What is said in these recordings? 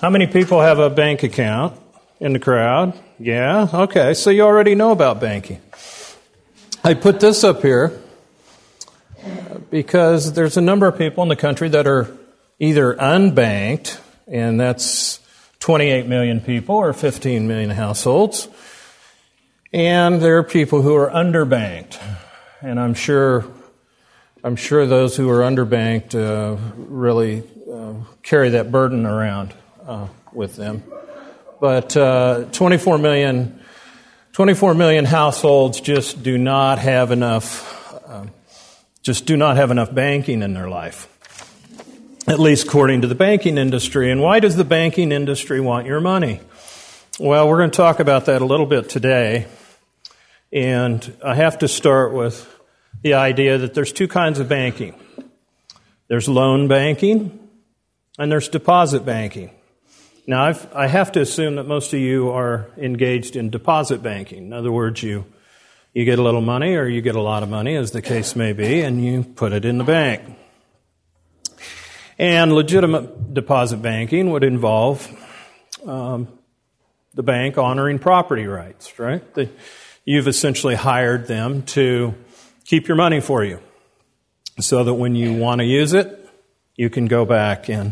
How many people have a bank account in the crowd? Yeah? Okay, so you already know about banking. I put this up here because there's a number of people in the country that are either unbanked, and that's 28 million people or 15 million households, and there are people who are underbanked. And I'm sure those who are underbanked really carry that burden around with them. But 24 million households just do not have enough banking in their life, at least according to the banking industry. And why does the banking industry want your money? Well, we're going to talk about that a little bit today. And I have to start with the idea that there's two kinds of banking. There's loan banking and there's deposit banking. Now, I have to assume that most of you are engaged in deposit banking. In other words, you get a little money or you get a lot of money, as the case may be, and you put it in the bank. And legitimate deposit banking would involve the bank honoring property rights, right? You've essentially hired them to keep your money for you so that when you want to use it, you can go back and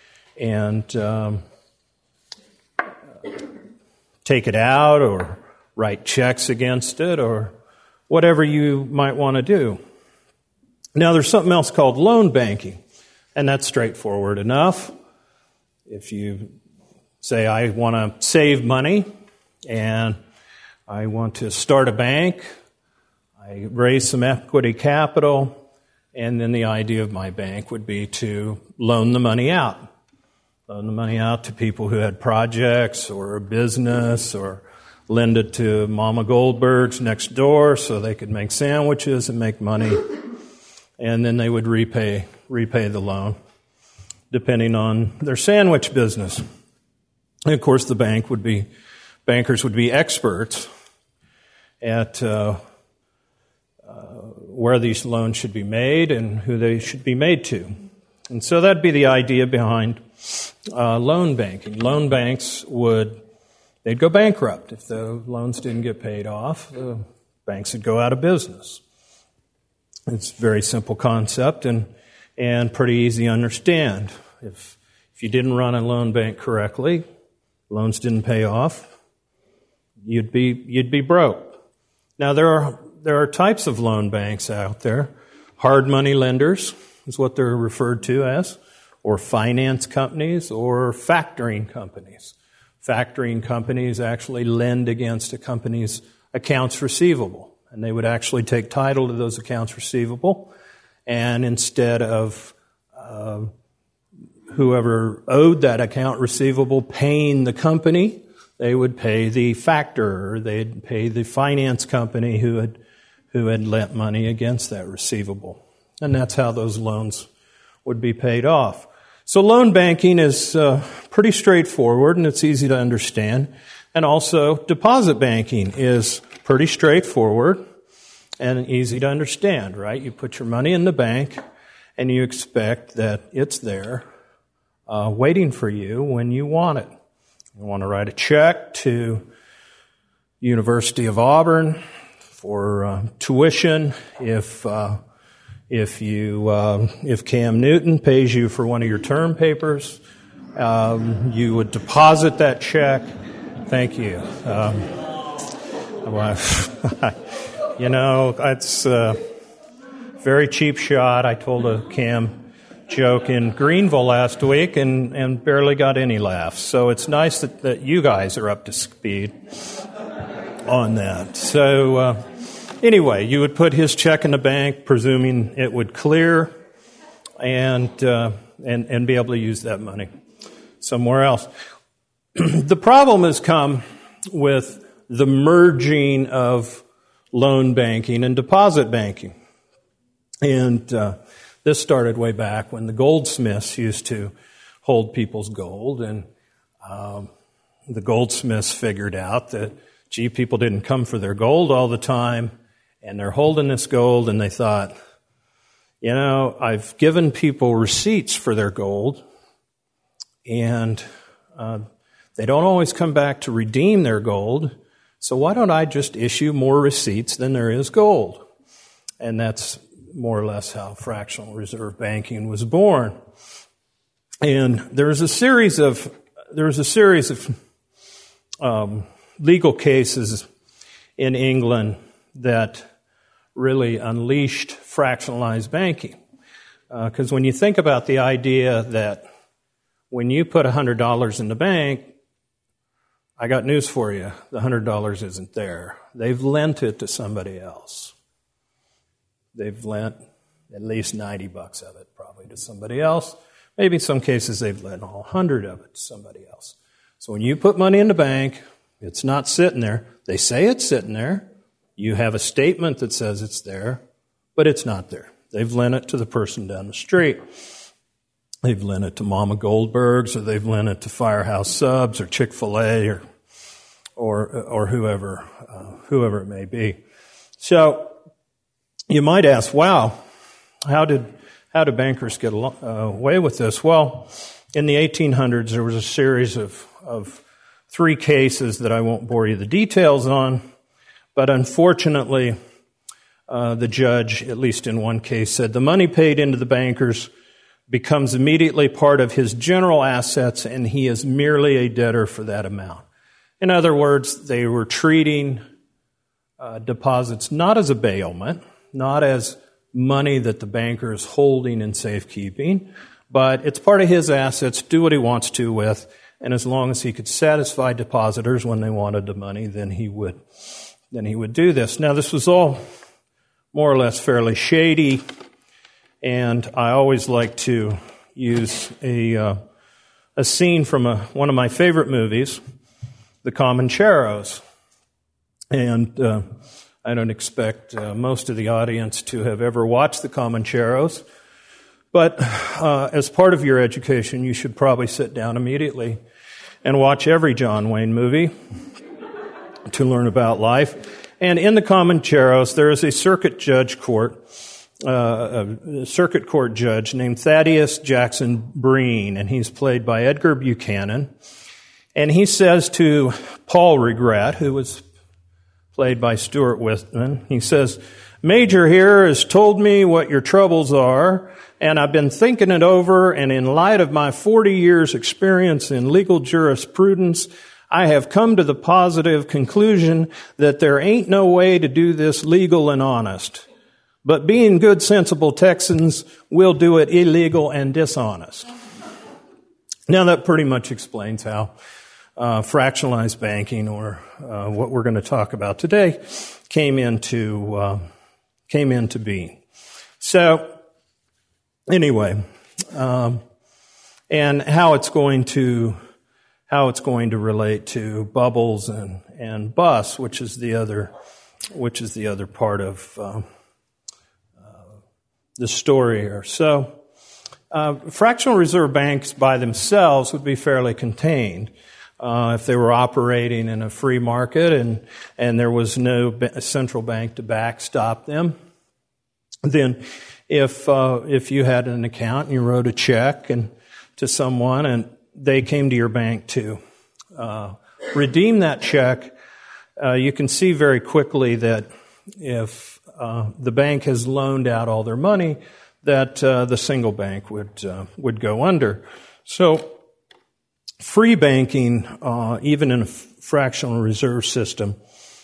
take it out or write checks against it or whatever you might want to do. Now, there's something else called loan banking, and that's straightforward enough. If you say, I want to save money and I want to start a bank, I raise some equity capital, and then the idea of my bank would be to loan the money out. Loan the money out to people who had projects or a business, or lend it to Mama Goldberg's next door so they could make sandwiches and make money. And then they would repay the loan, depending on their sandwich business. And of course, bankers would be experts at where these loans should be made and who they should be made to. And so that'd be the idea behind loan banking. Loan banks they'd go bankrupt if the loans didn't get paid off. The banks would go out of business. It's a very simple concept and pretty easy to understand. If you didn't run a loan bank correctly, loans didn't pay off, you'd be broke. Now there are types of loan banks out there. Hard money lenders is what they're referred to as, or finance companies, or factoring companies. Factoring companies actually lend against a company's accounts receivable, and they would actually take title to those accounts receivable, and instead of whoever owed that account receivable paying the company, they would pay the factor, or they'd pay the finance company who had lent money against that receivable. And that's how those loans would be paid off. So loan banking is pretty straightforward, and it's easy to understand. And also deposit banking is pretty straightforward and easy to understand, right? You put your money in the bank, and you expect that it's there waiting for you when you want it. You want to write a check to University of Auburn for tuition. If Cam Newton pays you for one of your term papers, you would deposit that check. Thank you. It's a very cheap shot. I told a Cam joke in Greenville last week and barely got any laughs. So it's nice that you guys are up to speed on that. So anyway, you would put his check in the bank, presuming it would clear, and be able to use that money somewhere else. The problem has come with the merging of loan banking and deposit banking. And this started way back when the goldsmiths used to hold people's gold, and the goldsmiths figured out that, people didn't come for their gold all the time, and they're holding this gold, and they thought, I've given people receipts for their gold, and They don't always come back to redeem their gold, so why don't I just issue more receipts than there is gold? And that's more or less how fractional reserve banking was born. And there was a series of legal cases in England that really unleashed fractionalized banking. Because when you think about the idea that when you put $100 in the bank, I got news for you, the $100 isn't there. They've lent it to somebody else. They've lent at least $90 of it probably to somebody else. Maybe in some cases they've lent all 100 of it to somebody else. So when you put money in the bank, it's not sitting there. They say it's sitting there. You have a statement that says it's there, but it's not there. They've lent it to the person down the street. They've lent it to Mama Goldberg's, or they've lent it to Firehouse Subs, or Chick-fil-A, or whoever it may be. So you might ask, wow, how did bankers get away with this? Well, in the 1800s, there was a series of 3 cases that I won't bore you the details on, but unfortunately, the judge, at least in one case, said the money paid into the bankers becomes immediately part of his general assets, and he is merely a debtor for that amount. In other words, they were treating deposits not as a bailment, not as money that the banker is holding in safekeeping, but it's part of his assets, do what he wants to with, and as long as he could satisfy depositors when they wanted the money, then he would do this. Now, this was all more or less fairly shady, and I always like to use a scene from one of my favorite movies, The Comancheros. And I don't expect most of the audience to have ever watched The Comancheros, but as part of your education, you should probably sit down immediately and watch every John Wayne movie to learn about life. And in The Comancheros, there is a circuit court judge named Thaddeus Jackson Breen, and he's played by Edgar Buchanan. And he says to Paul Regret, who was played by Stuart Whitman, he says, "Major here has told me what your troubles are, and I've been thinking it over, and in light of my 40 years experience in legal jurisprudence, I have come to the positive conclusion that there ain't no way to do this legal and honest. But being good, sensible Texans, we'll do it illegal and dishonest." Now that pretty much explains how fractionalized banking, or what we're going to talk about today, came into being. So anyway, and how it's going to relate to bubbles and busts, which is the other part of the story here. So, fractional reserve banks by themselves would be fairly contained. If they were operating in a free market and there was no central bank to backstop them, then if you had an account and you wrote a check to someone and they came to your bank to redeem that check, you can see very quickly that if the bank has loaned out all their money, that the single bank would go under. So free banking, even in a fractional reserve system,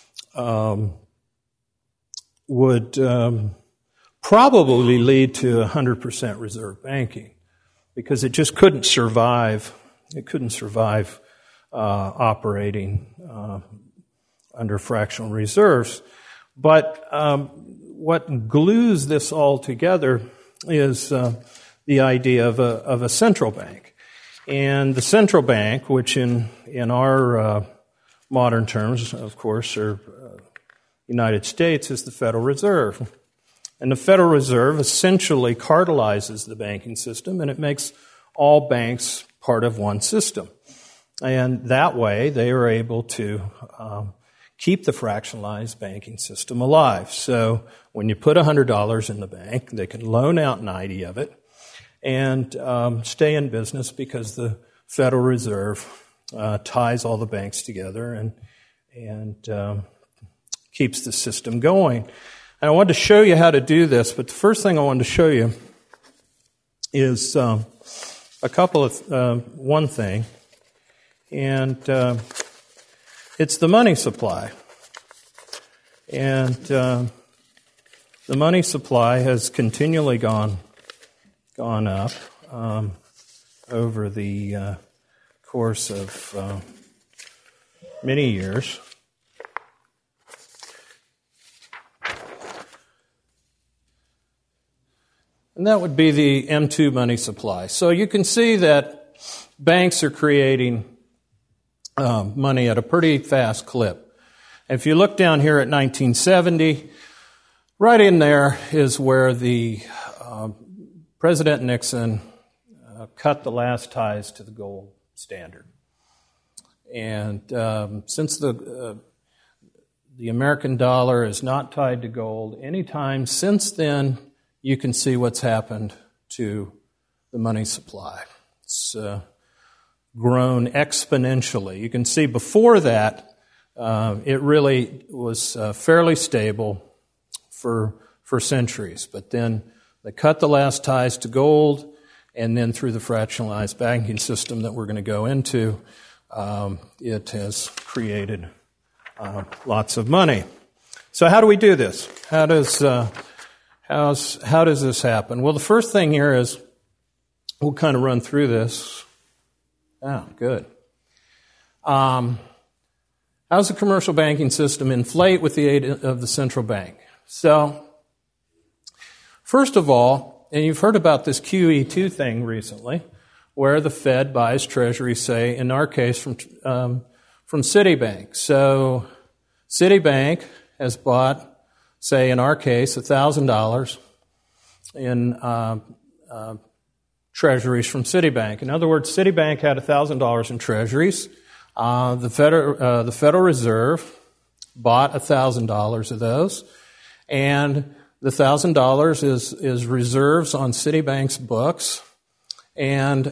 would probably lead to 100% reserve banking, because it just couldn't survive. It couldn't survive operating under fractional reserves. But what glues this all together is the idea of a central bank. And the central bank, which in our modern terms, of course, are United States, is the Federal Reserve. And the Federal Reserve essentially cartelizes the banking system, and it makes all banks part of one system. And that way, they are able to keep the fractionalized banking system alive. So when you put $100 in the bank, they can loan out 90 of it and stay in business, because the Federal Reserve ties all the banks together and keeps the system going. And I wanted to show you how to do this, but the first thing I wanted to show you is a couple of one thing, and it's the money supply. And the money supply has continually gone up over the course of many years. And that would be the M2 money supply. So you can see that banks are creating money at a pretty fast clip. If you look down here at 1970, right in there is where the President Nixon cut the last ties to the gold standard. And since the American dollar is not tied to gold, anytime since then, you can see what's happened to the money supply. It's grown exponentially. You can see before that, it really was fairly stable for centuries. But then they cut the last ties to gold, and then through the fractionalized banking system that we're going to go into, it has created lots of money. So how do we do this? How does this happen? Well, the first thing here is we'll kind of run through this. Good. How does the commercial banking system inflate with the aid of the central bank? So, first of all, and you've heard about this QE2 thing recently, where the Fed buys Treasuries, say, in our case, from Citibank. So, Citibank has bought, say, in our case, $1,000 in Treasuries from Citibank. In other words, Citibank had $1,000 in Treasuries. The Federal Reserve bought $1,000 of those, and the $1,000 is reserves on Citibank's books, and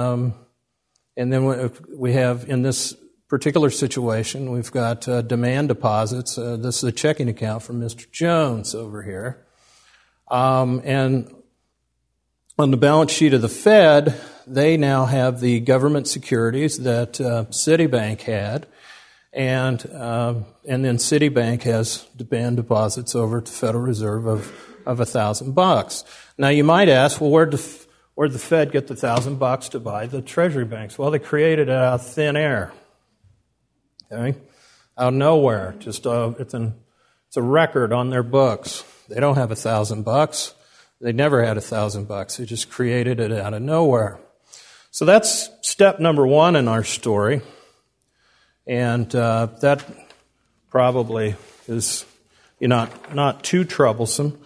then we have, in this particular situation, we've got demand deposits. This is a checking account for Mr. Jones over here, and on the balance sheet of the Fed, they now have the government securities that Citibank had, and then Citibank has demand deposits over at the Federal Reserve of $1,000. Now you might ask, well, where'd the Fed get the $1,000 to buy the Treasury banks? Well, they created it out of thin air, okay, out of nowhere. Just it's a record on their books. They don't have $1,000. They never had $1,000. They just created it out of nowhere. So that's step number one in our story. And that probably is not too troublesome.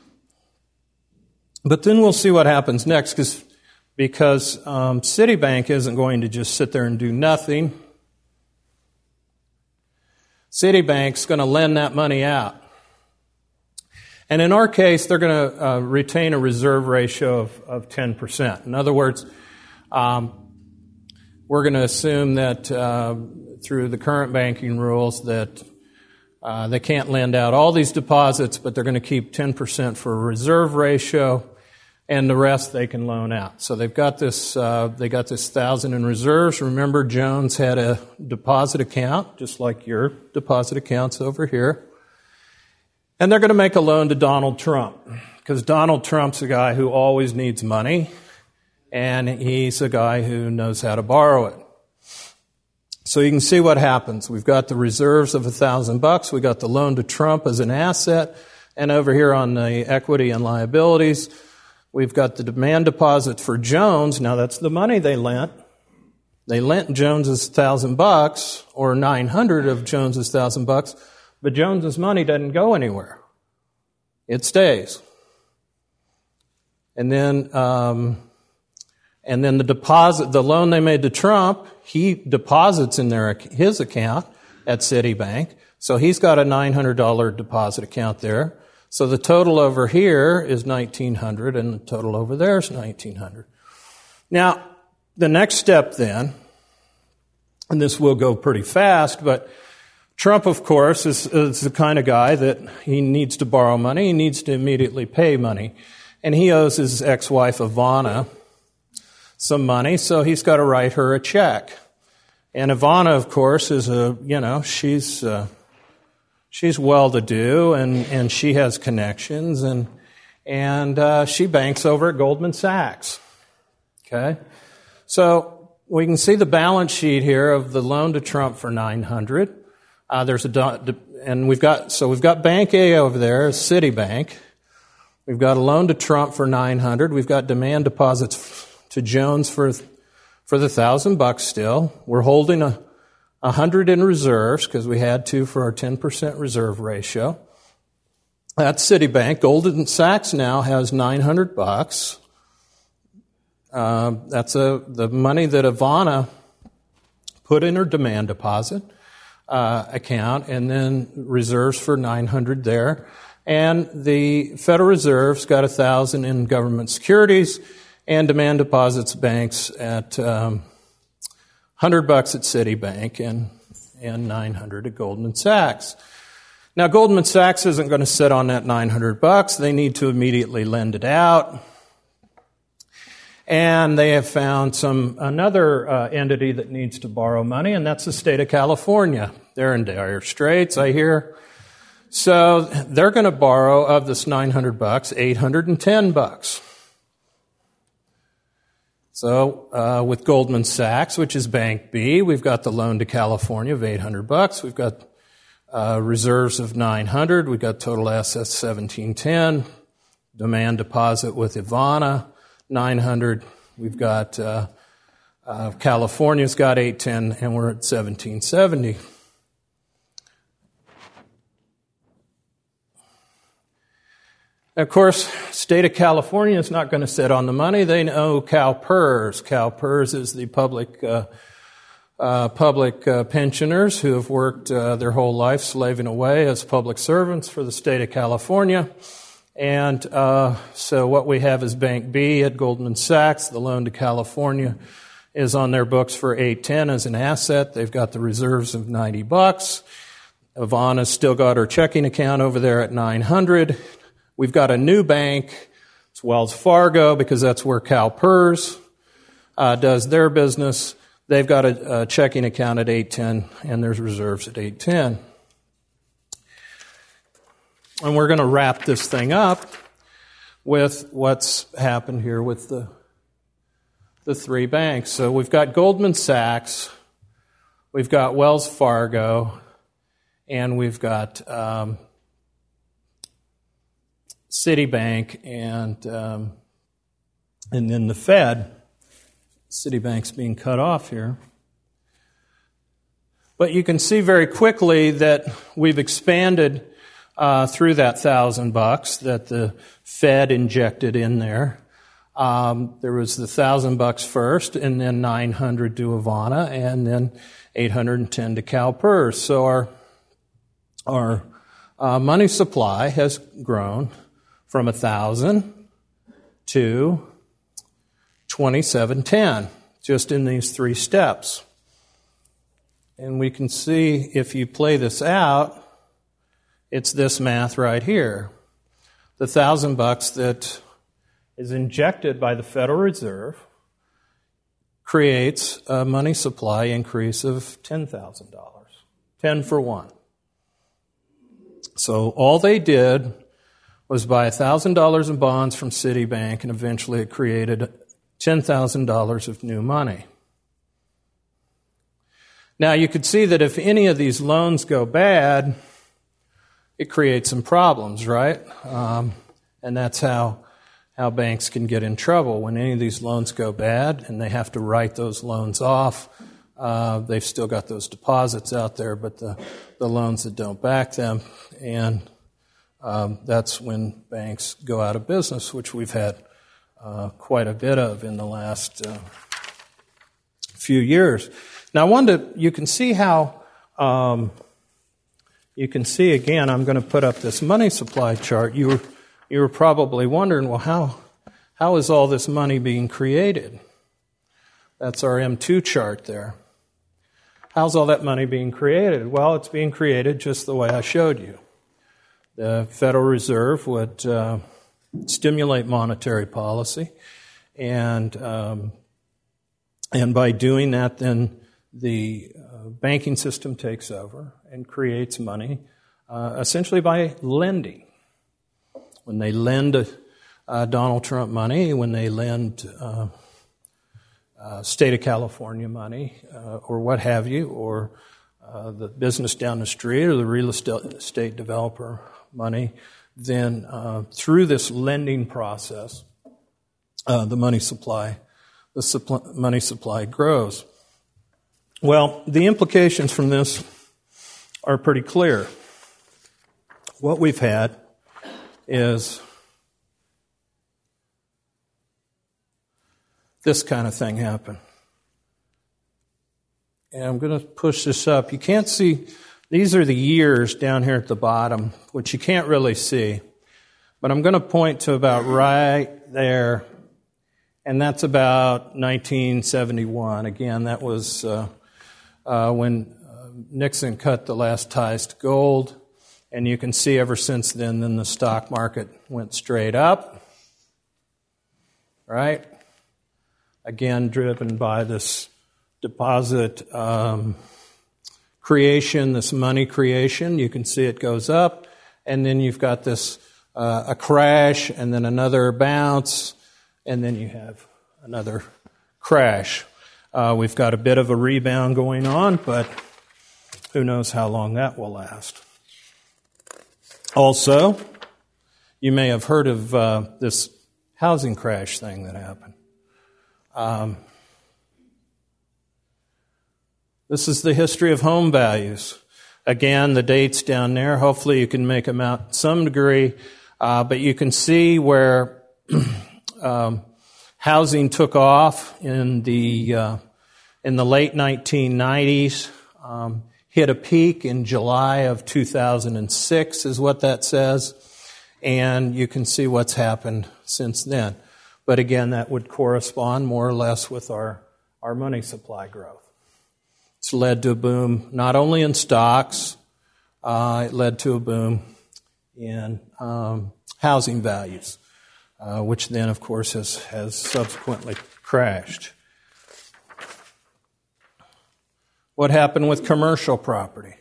But then we'll see what happens next, because Citibank isn't going to just sit there and do nothing. Citibank's going to lend that money out. And in our case, they're going to retain a reserve ratio of 10%. In other words, we're going to assume that through the current banking rules that they can't lend out all these deposits, but they're going to keep 10% for a reserve ratio, and the rest they can loan out. So they've got this. They got this 1,000 in reserves. Remember, Jones had a deposit account, just like your deposit accounts over here. And they're going to make a loan to Donald Trump, because Donald Trump's a guy who always needs money, and he's a guy who knows how to borrow it. So you can see what happens. We've got the reserves of $1,000. We got the loan to Trump as an asset, and over here on the equity and liabilities, we've got the demand deposit for Jones. Now that's the money they lent. They lent Jones's $1,000, or 900 of Jones's $1,000. But Jones's money doesn't go anywhere. It stays. And then the loan they made to Trump, he deposits in his account at Citibank. So he's got a $900 deposit account there. So the total over here is $1,900, and the total over there is $1,900. Now, The next step then, and this will go pretty fast, but Trump, of course, is the kind of guy that he needs to borrow money, he needs to immediately pay money. And he owes his ex-wife, Ivana, some money, so he's got to write her a check. And Ivana, of course, is she's well-to-do, and she has connections, and she banks over at Goldman Sachs. Okay? So we can see the balance sheet here of the loan to Trump for $900. We've got Bank A over there, Citibank. We've got a loan to Trump for $900. We've got demand deposits to Jones for the $1,000 still. We're holding $100 in reserves because we had to for our 10% reserve ratio. That's Citibank. Goldman Sachs now has $900. That's the money that Ivana put in her demand deposit account, and then reserves for $900 there. And the Federal Reserve's got $1,000 in government securities and demand deposits banks at $100 at Citibank and $900 at Goldman Sachs. Now, Goldman Sachs isn't going to sit on that $900. They need to immediately lend it out. And they have found another entity that needs to borrow money, and that's the state of California. They're in dire straits, I hear. So they're going to borrow of this $900, $810. So with Goldman Sachs, which is Bank B, we've got the loan to California of $800. We've got reserves of $900. We've got total assets $1,710. Demand deposit with Ivana, $900. We've got California's got $810, and we're at $1,770. Of course, state of California is not going to sit on the money. They owe CalPERS. CalPERS is the public pensioners who have worked their whole life slaving away as public servants for the state of California. And so what we have is Bank B at Goldman Sachs. The loan to California is on their books for $810 as an asset. They've got the reserves of $90. Ivana's still got her checking account over there at $900. We've got a new bank. It's Wells Fargo because that's where CalPERS does their business. They've got a checking account at $810, and there's reserves at $810. And we're going to wrap this thing up with what's happened here with the three banks. So we've got Goldman Sachs, we've got Wells Fargo, and we've got Citibank, and then the Fed. Citibank's being cut off here. But you can see very quickly that we've expanded through that $1,000 that the Fed injected in there. There was the $1,000 first, and then $900 to Ivana, and then $810 to CalPERS. So our money supply has grown from 1,000 to 2710, just in these three steps. And we can see if you play this out, it's this math right here. The $1,000 that is injected by the Federal Reserve creates a money supply increase of $10,000. 10 for 1. So all they did was buy $1,000 in bonds from Citibank, and eventually it created $10,000 of new money. Now you could see that if any of these loans go bad, it creates some problems, right? And that's how banks can get in trouble. When any of these loans go bad and they have to write those loans off, they've still got those deposits out there, but the loans that don't back them, and that's when banks go out of business, which we've had quite a bit of in the last few years. Now, you can see how, you can see again, I'm going to put up this money supply chart. You were probably wondering, well, how is all this money being created? That's our M2 chart there. How's all that money being created? Well, it's being created just the way I showed you. The Federal Reserve would stimulate monetary policy, and by doing that, then the banking system takes over and creates money, essentially by lending. When they lend Donald Trump money, when they lend state of California money, or what have you, or the business down the street, or the real estate developer money, then through this lending process, the money supply grows. Well, the implications from this are pretty clear. What we've had is this kind of thing happen. And I'm going to push this up. You can't see, these are the years down here at the bottom, which you can't really see. But I'm going to point to about right there, and that's about 1971. Again, that was when Nixon cut the last ties to gold. And you can see ever since then the stock market went straight up. Right? Again, driven by this deposit creation, this money creation. You can see it goes up, and then you've got this a crash, and then another bounce, and then you have another crash. We've got a bit of a rebound going on, but who knows how long that will last. Also, you may have heard of this housing crash thing that happened. This is the history of home values. Again, the dates down there. Hopefully you can make them out to some degree. But you can see where housing took off in the late 1990s. Hit a peak in July of 2006 is what that says. And you can see what's happened since then. But again, that would correspond more or less with our money supply growth. It's led to a boom not only in stocks, it led to a boom in housing values, which then, of course, has subsequently crashed. What happened with commercial property?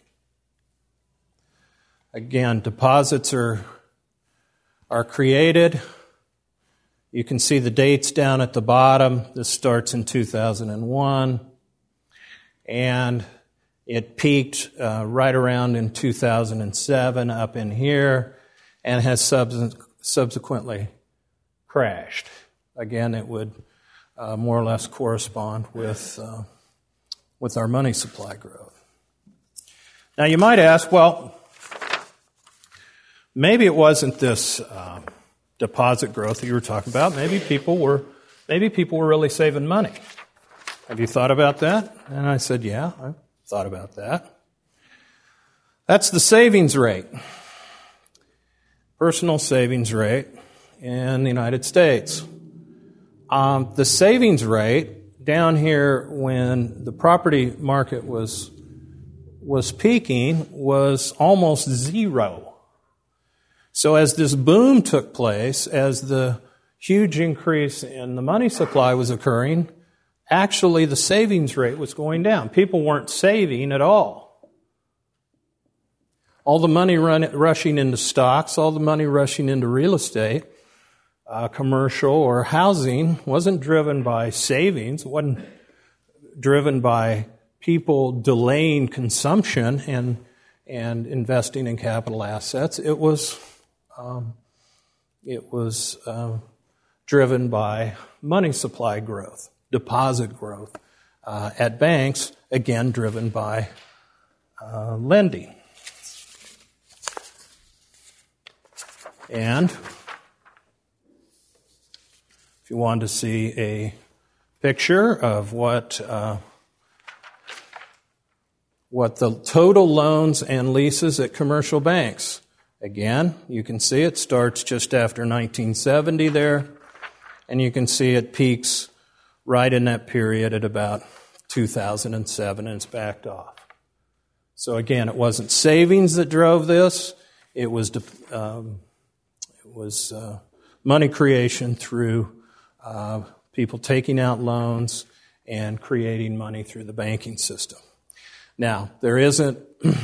Again, deposits are created. You can see the dates down at the bottom. This starts in 2001. And it peaked right around in 2007 up in here and has subsequently crashed. Again, it would more or less correspond with our money supply growth. Now you might ask, well, maybe it wasn't this deposit growth that you were talking about. Maybe people were really saving money. Have you thought about that? And I said, yeah, I thought about that. That's the savings rate, personal savings rate in the United States. The savings rate down here when the property market was peaking was almost zero. So as this boom took place, as the huge increase in the money supply was occurring, actually the savings rate was going down. People weren't saving at all. All the money rushing into stocks, all the money rushing into real estate, commercial or housing, wasn't driven by savings. It wasn't driven by people delaying consumption and investing in capital assets. It was driven by money supply growth, deposit growth at banks, again driven by lending. And if you want to see a picture of what the total loans and leases at commercial banks, again, you can see it starts just after 1970 there, and you can see it peaks right in that period at about 2007, and it's backed off. So again, it wasn't savings that drove this. It was money creation through people taking out loans and creating money through the banking system. Now, there isn't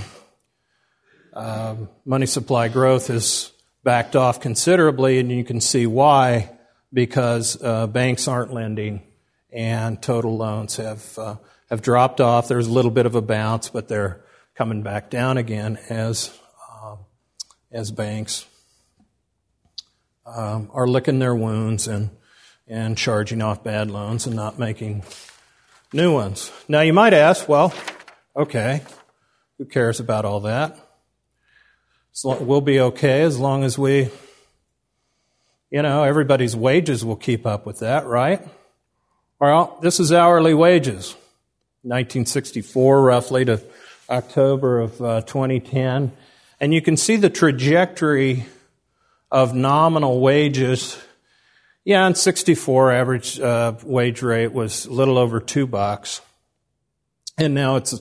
money supply growth is backed off considerably, and you can see why, because banks aren't lending and total loans have dropped off. There's a little bit of a bounce, but they're coming back down again as banks are licking their wounds and charging off bad loans and not making new ones. Now you might ask, well, okay, who cares about all that? We'll be okay as long as everybody's wages will keep up with that, right? Well, this is hourly wages, 1964 roughly to October of 2010. And you can see the trajectory of nominal wages. Yeah, in 64, average wage rate was a little over $2, and now it's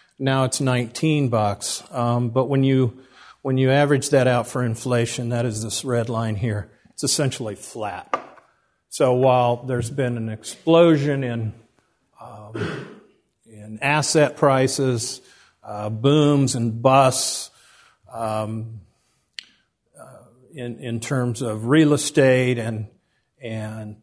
$19. But when you average that out for inflation, that is this red line here. It's essentially flat. So while there's been an explosion in asset prices, booms and busts, in terms of real estate and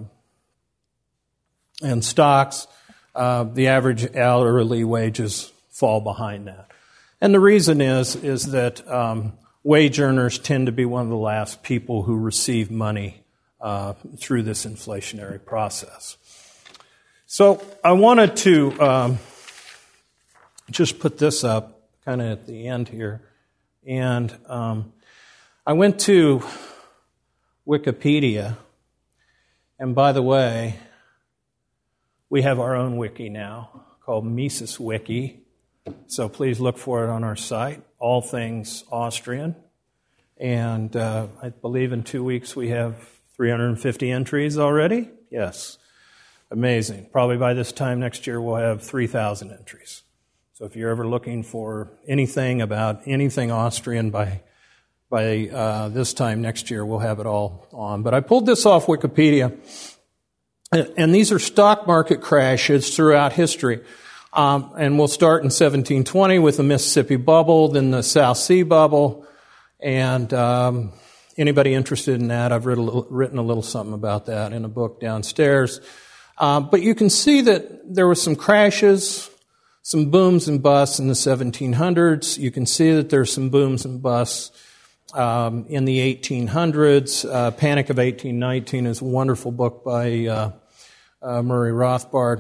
stocks, the average hourly wages fall behind that. And the reason is that wage earners tend to be one of the last people who receive money through this inflationary process. So I wanted to just put this up kind of at the end here. And I went to Wikipedia. And by the way, we have our own wiki now called Mises Wiki. So please look for it on our site, all things Austrian. And I believe in 2 weeks we have 350 entries already. Yes, amazing. Probably by this time next year we'll have 3,000 entries. So if you're ever looking for anything about anything Austrian, by this time next year we'll have it all on. But I pulled this off Wikipedia, and these are stock market crashes throughout history. And we'll start in 1720 with the Mississippi bubble, then the South Sea bubble, and anybody interested in that, I've written a little something about that in a book downstairs. But you can see that there were some crashes, some booms and busts in the 1700s. You can see that there's some booms and busts in the 1800s. Panic of 1819 is a wonderful book by Murray Rothbard.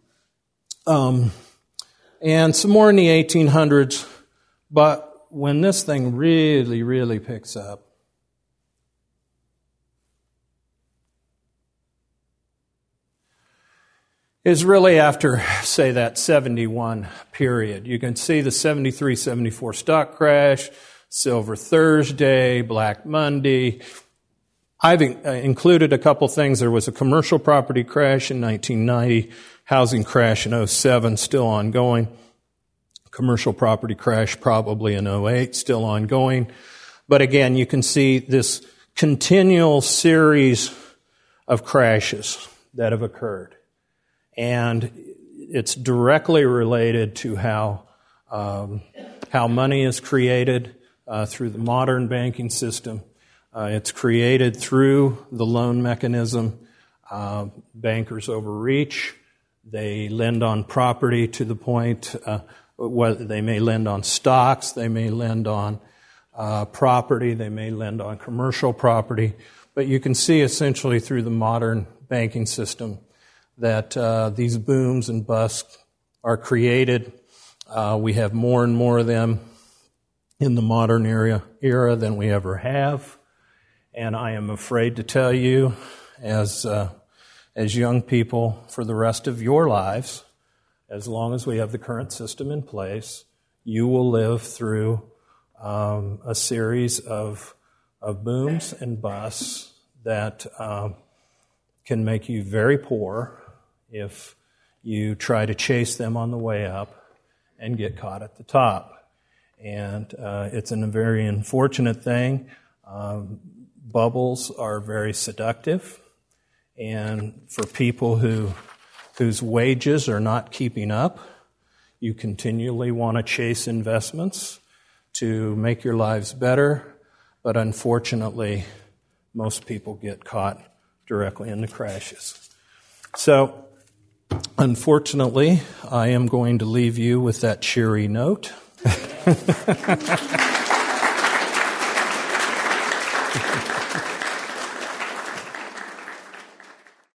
And some more in the 1800s. But when this thing really, really picks up, is really after, say, that 71 period. You can see the 73, 74 stock crash, Silver Thursday, Black Monday. I've included a couple things. There was a commercial property crash in 1990, housing crash in 07, still ongoing. Commercial property crash probably in 08, still ongoing. But again, you can see this continual series of crashes that have occurred. And it's directly related to how money is created through the modern banking system. It's created through the loan mechanism. Bankers overreach. They lend on property to the point whether they may lend on stocks, they may lend on property, they may lend on commercial property. But you can see essentially through the modern banking system that these booms and busts are created. We have more and more of them in the modern era than we ever have. And I am afraid to tell you, as young people, for the rest of your lives, as long as we have the current system in place, you will live through a series of booms and busts that can make you very poor if you try to chase them on the way up and get caught at the top. And it's a very unfortunate thing. Bubbles are very seductive, and for people whose wages are not keeping up, you continually want to chase investments to make your lives better, but unfortunately, most people get caught directly in the crashes. So, unfortunately, I am going to leave you with that cheery note.